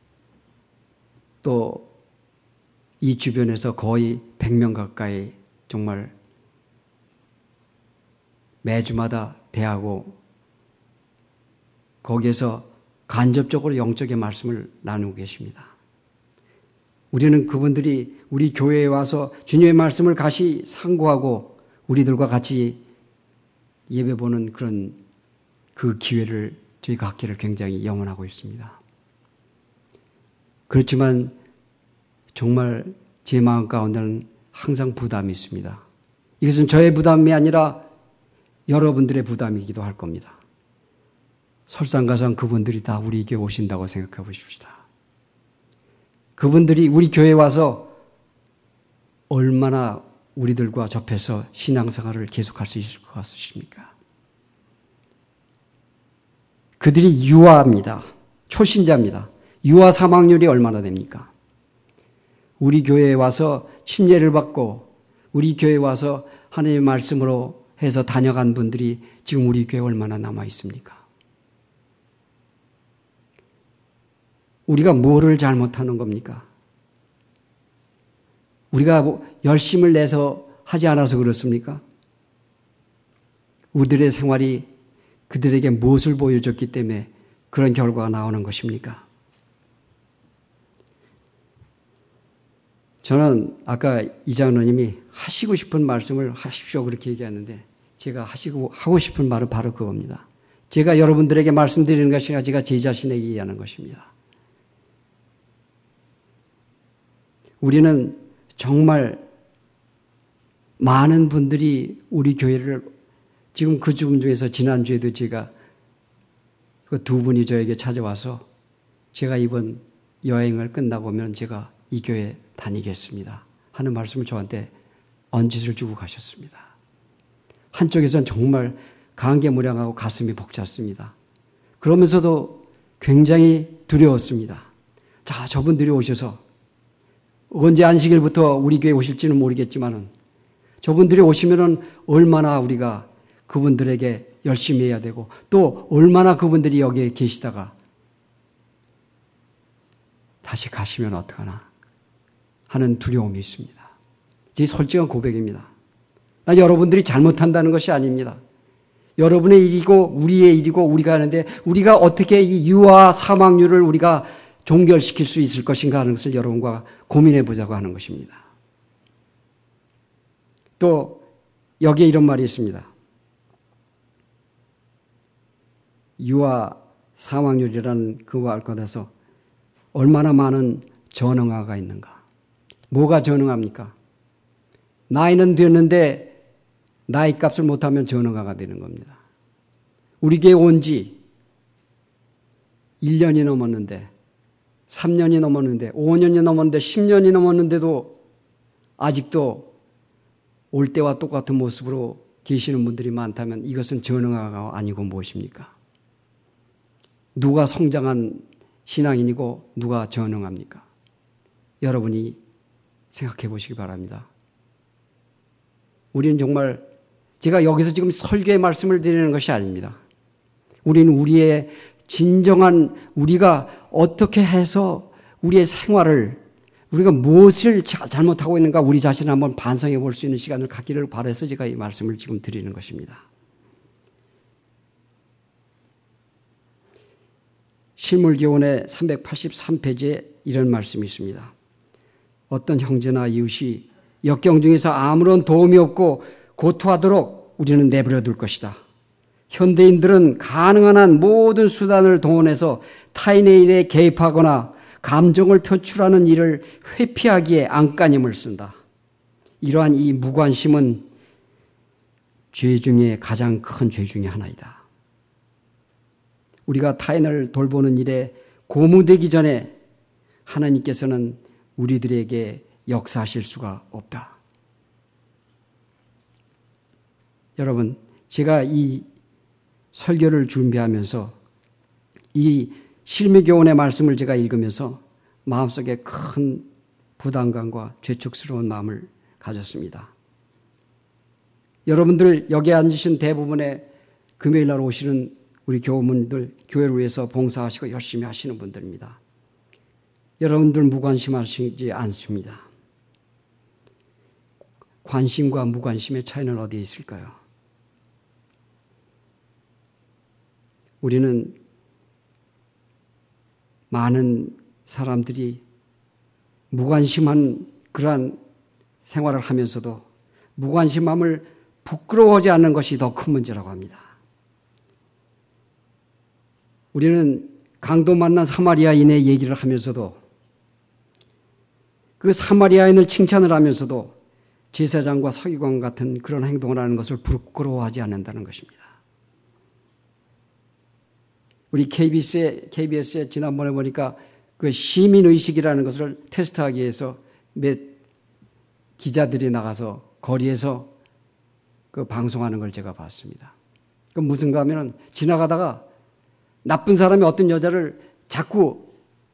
또 이 주변에서 거의 백 명 가까이 정말 매주마다 대하고 거기에서 간접적으로 영적의 말씀을 나누고 계십니다. 우리는 그분들이 우리 교회에 와서 주님의 말씀을 같이 상고하고 우리들과 같이 예배 보는 그런 그 기회를 저희가 갖기를 굉장히 영원하고 있습니다. 그렇지만 정말 제 마음 가운데는 항상 부담이 있습니다. 이것은 저의 부담이 아니라 여러분들의 부담이기도 할 겁니다. 설상가상 그분들이 다 우리 교회 오신다고 생각해 보십시다. 그분들이 우리 교회에 와서 얼마나 우리들과 접해서 신앙생활을 계속할 수 있을 것 같으십니까? 그들이 유아입니다. 초신자입니다. 유아 사망률이 얼마나 됩니까? 우리 교회에 와서 침례를 받고 우리 교회에 와서 하나님의 말씀으로 해서 다녀간 분들이 지금 우리 교회에 얼마나 남아 있습니까? 우리가 뭐를 잘못하는 겁니까? 우리가 뭐 열심을 내서 하지 않아서 그렇습니까? 우리들의 생활이 그들에게 무엇을 보여줬기 때문에 그런 결과가 나오는 것입니까? 저는 아까 이 장로님이 하시고 싶은 말씀을 하십시오 그렇게 얘기하는데 제가 하시고 하고 싶은 말은 바로 그겁니다. 제가 여러분들에게 말씀드리는 것이 아니라 제가 제 자신에게 얘기하는 것입니다. 우리는 정말 많은 분들이 우리 교회를 지금 그 중 중에서 지난주에도 제가 그 두 분이 저에게 찾아와서 제가 이번 여행을 끝나고 오면 제가 이 교회 다니겠습니다 하는 말씀을 저한테 언짓을 주고 가셨습니다. 한쪽에서는 정말 감개무량하고 가슴이 벅찼습니다. 그러면서도 굉장히 두려웠습니다. 자, 저분들이 오셔서 언제 안식일부터 우리 교회에 오실지는 모르겠지만은 저분들이 오시면은 얼마나 우리가 그분들에게 열심히 해야 되고 또 얼마나 그분들이 여기에 계시다가 다시 가시면 어떡하나 하는 두려움이 있습니다. 제 솔직한 고백입니다. 나 여러분들이 잘못한다는 것이 아닙니다. 여러분의 일이고 우리의 일이고 우리가 하는데 우리가 어떻게 이 유아 사망률을 우리가 종결시킬 수 있을 것인가 하는 것을 여러분과 고민해 보자고 하는 것입니다. 또 여기에 이런 말이 있습니다. 유아 사망률이라는 그 말 거다서 얼마나 많은 전응아가 있는가. 뭐가 전응합니까? 나이는 됐는데 나이 값을 못하면 전응아가 되는 겁니다. 우리 교회 온 지 일 년이 넘었는데 삼 년이 넘었는데 오 년이 넘었는데 십 년이 넘었는데도 아직도 올 때와 똑같은 모습으로 계시는 분들이 많다면 이것은 전응아가 아니고 무엇입니까? 누가 성장한 신앙인이고 누가 전응합니까? 여러분이 생각해 보시기 바랍니다. 우리는 정말 제가 여기서 지금 설교의 말씀을 드리는 것이 아닙니다. 우리는 우리의 진정한 우리가 어떻게 해서 우리의 생활을 우리가 무엇을 잘못하고 있는가 우리 자신을 한번 반성해 볼 수 있는 시간을 갖기를 바라서 제가 이 말씀을 지금 드리는 것입니다. 실물교훈의 삼백팔십삼 페이지에 이런 말씀이 있습니다. 어떤 형제나 이웃이 역경 중에서 아무런 도움이 없고 고토하도록 우리는 내버려 둘 것이다. 현대인들은 가능한 한 모든 수단을 동원해서 타인의 일에 개입하거나 감정을 표출하는 일을 회피하기에 안간힘을 쓴다. 이러한 이 무관심은 죄 중에 가장 큰 죄 중에 하나이다. 우리가 타인을 돌보는 일에 고무되기 전에 하나님께서는 우리들에게 역사하실 수가 없다. 여러분, 제가 이 설교를 준비하면서 이 실미교훈의 말씀을 제가 읽으면서 마음속에 큰 부담감과 죄책스러운 마음을 가졌습니다. 여러분들 여기 앉으신 대부분의 금요일 날 오시는 우리 교우분들, 교회를 위해서 봉사하시고 열심히 하시는 분들입니다. 여러분들 무관심하시지 않습니다. 관심과 무관심의 차이는 어디에 있을까요? 우리는 많은 사람들이 무관심한 그러한 생활을 하면서도 무관심함을 부끄러워하지 않는 것이 더 큰 문제라고 합니다. 우리는 강도 만난 사마리아인의 얘기를 하면서도 그 사마리아인을 칭찬을 하면서도 제사장과 서기관 같은 그런 행동을 하는 것을 부끄러워하지 않는다는 것입니다. 우리 케이비에스에, 케이비에스에 지난번에 보니까 그 시민의식이라는 것을 테스트하기 위해서 몇 기자들이 나가서 거리에서 그 방송하는 걸 제가 봤습니다. 그 무슨가 하면은 지나가다가 나쁜 사람이 어떤 여자를 자꾸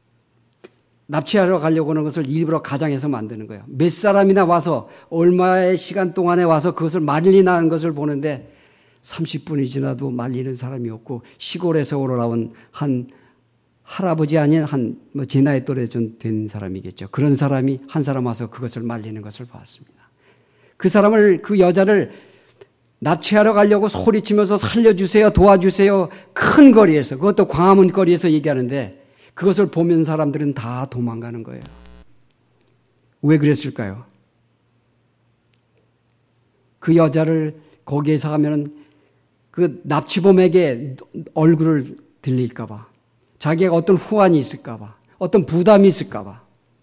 납치하러 가려고 하는 것을 일부러 가장해서 만드는 거예요. 몇 사람이나 와서 얼마의 시간 동안에 와서 그것을 말리는 것을 보는데 삼십 분이 지나도 말리는 사람이 없고 시골에서 올라온 한 할아버지 아닌 한 뭐 제 나이 또래 좀 된 사람이겠죠. 그런 사람이 한 사람 와서 그것을 말리는 것을 봤습니다. 그 사람을 그 여자를 납치하러 가려고 소리치면서 살려주세요, 도와주세요. 큰 거리에서 그것도 광화문 거리에서 얘기하는데 그것을 보면 사람들은 다 도망가는 거예요. 왜 그랬을까요? 그 여자를 거기에서 하면은 그 납치범에게 얼굴을 들릴까 봐. 자기가 어떤 후환이 있을까 봐. 어떤 부담이 있을까 봐.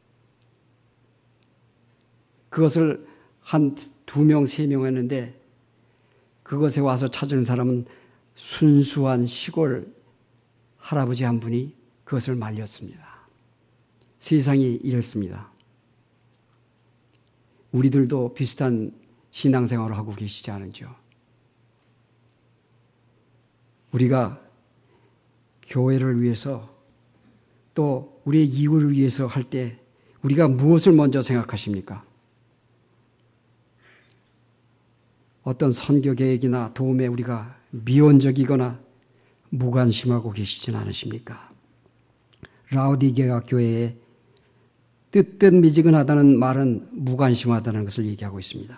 그것을 한 두 명, 세 명 했는데 그것에 와서 찾은 사람은 순수한 시골 할아버지 한 분이 그것을 말렸습니다. 세상이 이렇습니다. 우리들도 비슷한 신앙생활을 하고 계시지 않은지요? 우리가 교회를 위해서 또 우리의 이웃을 위해서 할 때 우리가 무엇을 먼저 생각하십니까? 어떤 선교 계획이나 도움에 우리가 미온적이거나 무관심하고 계시진 않으십니까? 라오디게아 교회의 뜨뜻미지근하다는 말은 무관심하다는 것을 얘기하고 있습니다.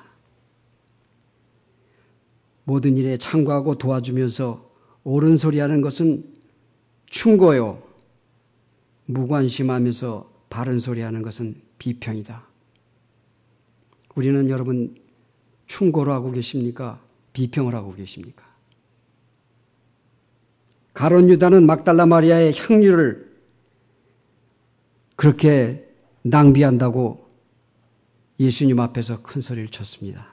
모든 일에 참고하고 도와주면서 옳은 소리 하는 것은 충고요. 무관심하면서 바른 소리 하는 것은 비평이다. 우리는 여러분 충고를 하고 계십니까? 비평을 하고 계십니까? 가룟 유다는 막달라 마리아의 향유를 그렇게 낭비한다고 예수님 앞에서 큰 소리를 쳤습니다.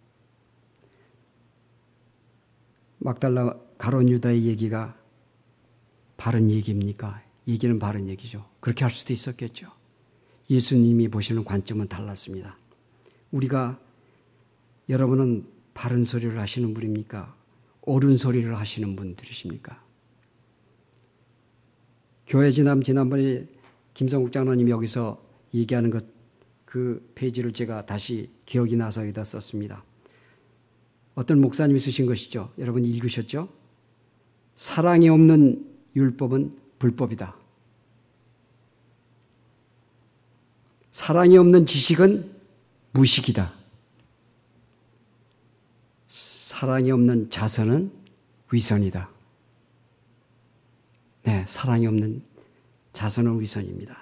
막달라 가룟 유다의 얘기가 바른 얘기입니까? 얘기는 바른 얘기죠. 그렇게 할 수도 있었겠죠. 예수님이 보시는 관점은 달랐습니다. 우리가 여러분은 바른 소리를 하시는 분입니까? 옳은 소리를 하시는 분들이십니까? 교회 지남 지난번에 김성국 장로님이 여기서 얘기하는 것, 그 페이지를 제가 다시 기억이 나서 여기다 썼습니다. 어떤 목사님이 쓰신 것이죠. 여러분 읽으셨죠? 사랑이 없는 율법은 불법이다. 사랑이 없는 지식은 무식이다. 사랑이 없는 자선은 위선이다. 네, 사랑이 없는 자선은 위선입니다.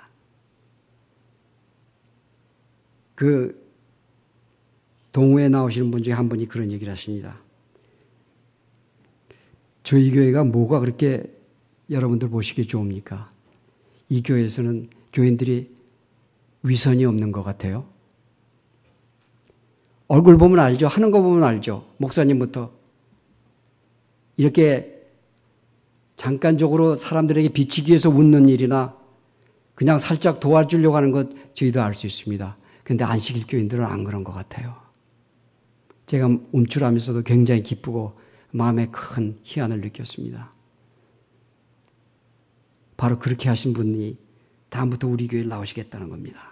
그 동호회 나오시는 분 중에 한 분이 그런 얘기를 하십니다. 저희 교회가 뭐가 그렇게 여러분들 보시기에 좋습니까? 이 교회에서는 교인들이 위선이 없는 것 같아요. 얼굴 보면 알죠. 하는 거 보면 알죠. 목사님부터. 이렇게 잠깐적으로 사람들에게 비치기 위해서 웃는 일이나 그냥 살짝 도와주려고 하는 것 저희도 알 수 있습니다. 그런데 안식일 교인들은 안 그런 것 같아요. 제가 움찔하면서도 굉장히 기쁘고 마음에 큰 희한을 느꼈습니다. 바로 그렇게 하신 분이 다음부터 우리 교회에 나오시겠다는 겁니다.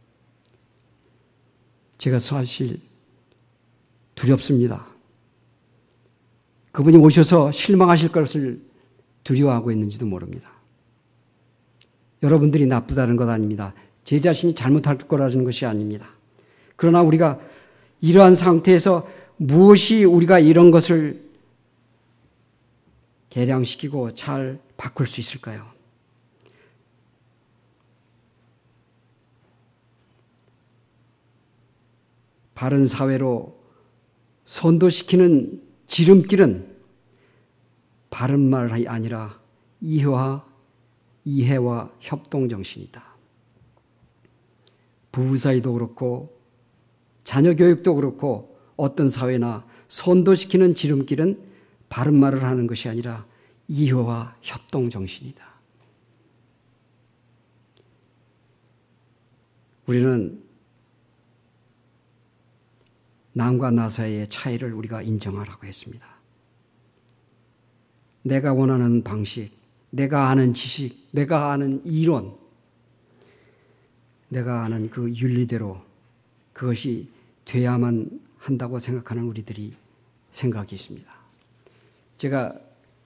제가 사실 두렵습니다. 그분이 오셔서 실망하실 것을 두려워하고 있는지도 모릅니다. 여러분들이 나쁘다는 것 아닙니다. 제 자신이 잘못할 거라는 것이 아닙니다. 그러나 우리가 이러한 상태에서 무엇이 우리가 이런 것을 개량시키고 잘 바꿀 수 있을까요? 바른 사회로 선도시키는 지름길은 바른 말이 아니라 이해와, 이해와 협동 정신이다. 부부 사이도 그렇고 자녀 교육도 그렇고 어떤 사회나 선도시키는 지름길은 바른 말을 하는 것이 아니라 이해와 협동 정신이다. 우리는 남과 나 사이의 차이를 우리가 인정하라고 했습니다. 내가 원하는 방식, 내가 아는 지식, 내가 아는 이론, 내가 아는 그 윤리대로 그것이 돼야만 한다고 생각하는 우리들이 생각이 있습니다. 제가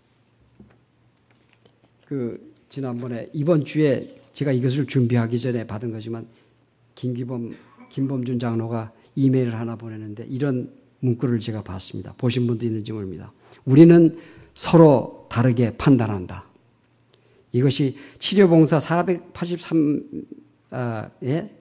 그 지난번에 이번 주에 제가 이것을 준비하기 전에 받은 거지만 김기범, 김범준 장로가 이메일을 하나 보내는데 이런 문구를 제가 봤습니다. 보신 분도 있는지 모릅니다. 우리는 서로 다르게 판단한다. 이것이 치료봉사 사백팔십삼 의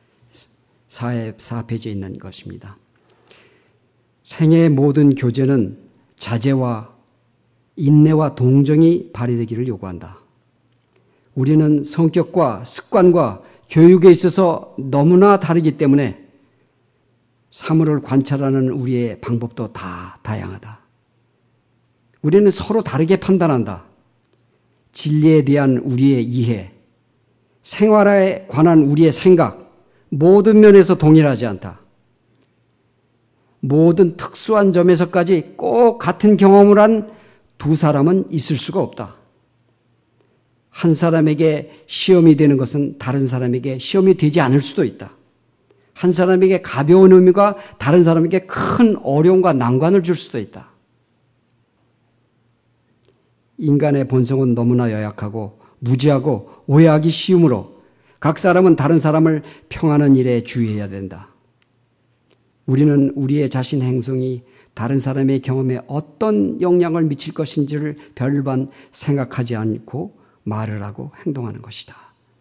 사 페이지에 있는 것입니다. 생애의 모든 교제는 자제와 인내와 동정이 발휘되기를 요구한다. 우리는 성격과 습관과 교육에 있어서 너무나 다르기 때문에 사물을 관찰하는 우리의 방법도 다 다양하다. 우리는 서로 다르게 판단한다. 진리에 대한 우리의 이해, 생활에 관한 우리의 생각, 모든 면에서 동일하지 않다. 모든 특수한 점에서까지 꼭 같은 경험을 한 두 사람은 있을 수가 없다. 한 사람에게 시험이 되는 것은 다른 사람에게 시험이 되지 않을 수도 있다. 한 사람에게 가벼운 의미가 다른 사람에게 큰 어려움과 난관을 줄 수도 있다. 인간의 본성은 너무나 연약하고 무지하고 오해하기 쉬우므로 각 사람은 다른 사람을 평하는 일에 주의해야 된다. 우리는 우리의 자신 행동이 다른 사람의 경험에 어떤 영향을 미칠 것인지를 별반 생각하지 않고 말을 하고 행동하는 것이다.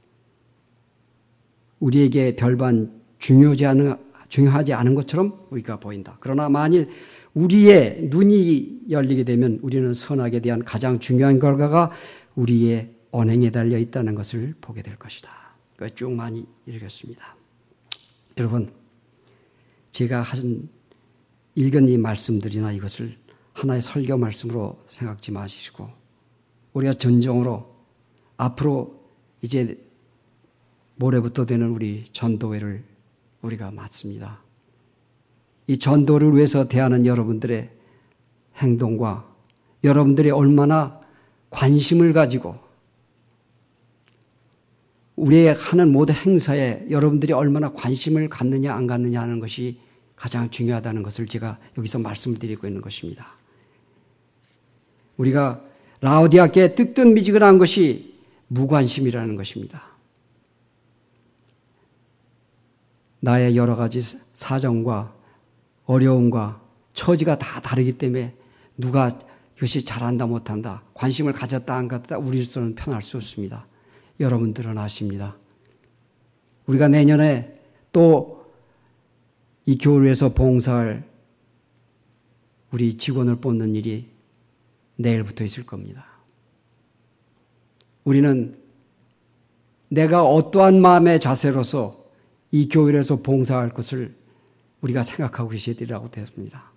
우리에게 별반 중요하지 않은, 중요하지 않은 것처럼 우리가 보인다. 그러나 만일 우리의 눈이 열리게 되면 우리는 선악에 대한 가장 중요한 결과가 우리의 언행에 달려 있다는 것을 보게 될 것이다. 쭉 많이 읽었습니다. 여러분, 제가 한 읽은 이 말씀들이나 이것을 하나의 설교 말씀으로 생각지 마시고 우리가 전정으로 앞으로 이제 모레부터 되는 우리 전도회를 우리가 맞습니다. 이 전도를 위해서 대하는 여러분들의 행동과 여러분들이 얼마나 관심을 가지고 우리의 하는 모든 행사에 여러분들이 얼마나 관심을 갖느냐 안 갖느냐 하는 것이 가장 중요하다는 것을 제가 여기서 말씀을 드리고 있는 것입니다. 우리가 라오디아께 뜨뜻미지근한 것이 무관심이라는 것입니다. 나의 여러 가지 사정과 어려움과 처지가 다 다르기 때문에 누가 이것이 잘한다 못한다 관심을 가졌다 안 가졌다 우리로서는 편할 수 없습니다. 여러분들은 아십니다. 우리가 내년에 또 이 교회에서 봉사할 우리 직원을 뽑는 일이 내일부터 있을 겁니다. 우리는 내가 어떠한 마음의 자세로서 이 교회에서 봉사할 것을 우리가 생각하고 계셔야 되라고 되었습니다.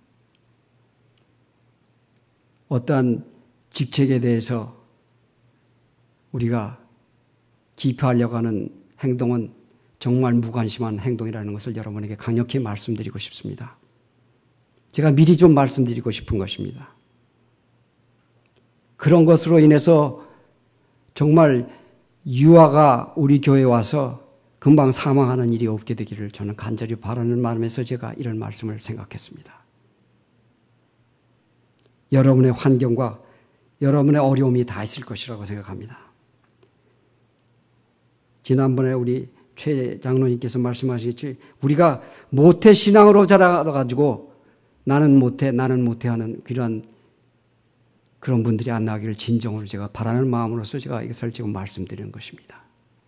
어떠한 직책에 대해서 우리가 기피하려고 하는 행동은 정말 무관심한 행동이라는 것을 여러분에게 강력히 말씀드리고 싶습니다. 제가 미리 좀 말씀드리고 싶은 것입니다. 그런 것으로 인해서 정말 유아가 우리 교회에 와서 금방 사망하는 일이 없게 되기를 저는 간절히 바라는 마음에서 제가 이런 말씀을 생각했습니다. 여러분의 환경과 여러분의 어려움이 다 있을 것이라고 생각합니다. 지난번에 우리 최 장로님께서 말씀하셨지, 우리가 모태 신앙으로 자라가지고 나는 못해 나는 못해 하는 그런 그런 분들이 안 나기를 진정으로 제가 바라는 마음으로서 제가 이것을 지금 말씀드리는 것입니다.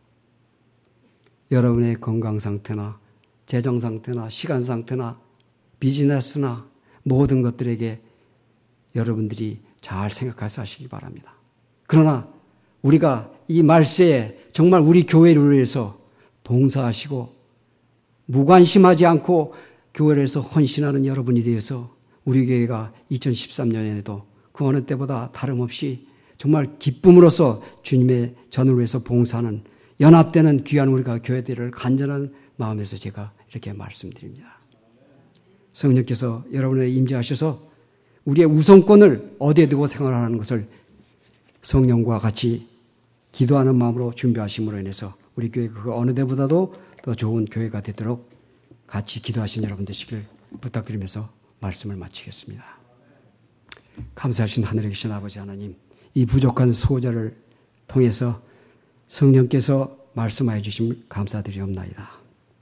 여러분의 건강 상태나 재정 상태나 시간 상태나 비즈니스나 모든 것들에게 여러분들이 잘 생각해서 하시기 바랍니다. 그러나 우리가 이 말세에 정말 우리 교회를 위해서 봉사하시고 무관심하지 않고 교회를 위해서 헌신하는 여러분이 되어서 우리 교회가 이천십삼 년에도 그 어느 때보다 다름없이 정말 기쁨으로써 주님의 전을 위해서 봉사하는 연합되는 귀한 우리가 교회들을 간절한 마음에서 제가 이렇게 말씀드립니다. 성령께서 여러분에게 임재하셔서 우리의 우선권을 어디에 두고 생활하는 것을 성령과 같이 기도하는 마음으로 준비하심으로 인해서 우리 교회가 그 어느 때보다도 더 좋은 교회가 되도록 같이 기도하신 여러분 되시길 부탁드리면서 말씀을 마치겠습니다. 감사하신 하늘에 계신 아버지 하나님, 이 부족한 소자를 통해서 성령께서 말씀하여 주심 감사드리옵나이다.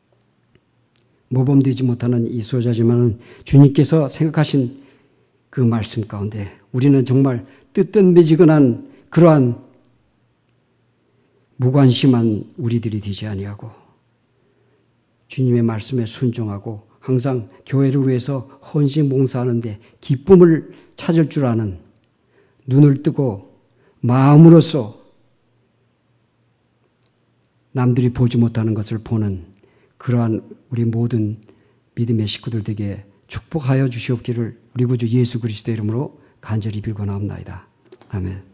모범되지 못하는 이 소자지만은 주님께서 생각하신 그 말씀 가운데 우리는 정말 뜨뜻미지근한 그러한 무관심한 우리들이 되지 아니하고 주님의 말씀에 순종하고 항상 교회를 위해서 헌신 봉사하는데 기쁨을 찾을 줄 아는 눈을 뜨고 마음으로써 남들이 보지 못하는 것을 보는 그러한 우리 모든 믿음의 식구들 되게 축복하여 주시옵기를 우리 구주 예수 그리스도의 이름으로 간절히 빌고나옵나이다. 아멘.